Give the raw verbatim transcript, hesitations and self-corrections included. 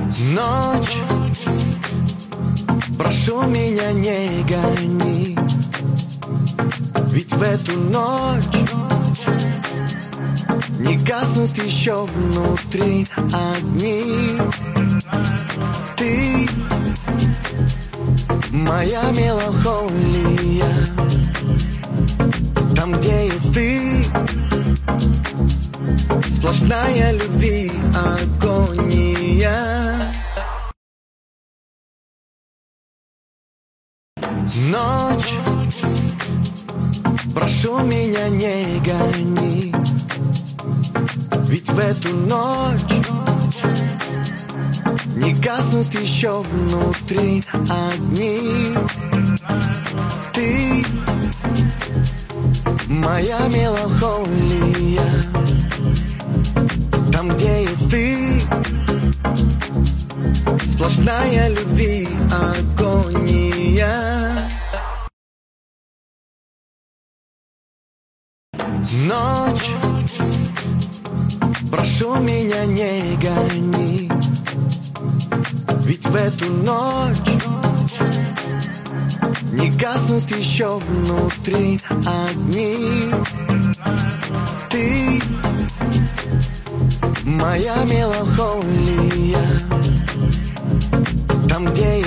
Ночь, прошу меня, не гони, ведь в эту ночь не гаснут еще внутри огни. Ты моя меланхолия, там, где есть ты, сплошная любви агония. Ночь, прошу меня, не гони, ведь в эту ночь не гаснут еще внутри огни. Ты моя меланхолия, там, где есть ты, сплошная любви агония. Ночь, прошу меня, не гони, ведь в эту ночь не гаснут еще внутри огни. Ты моя меланхолия, там, где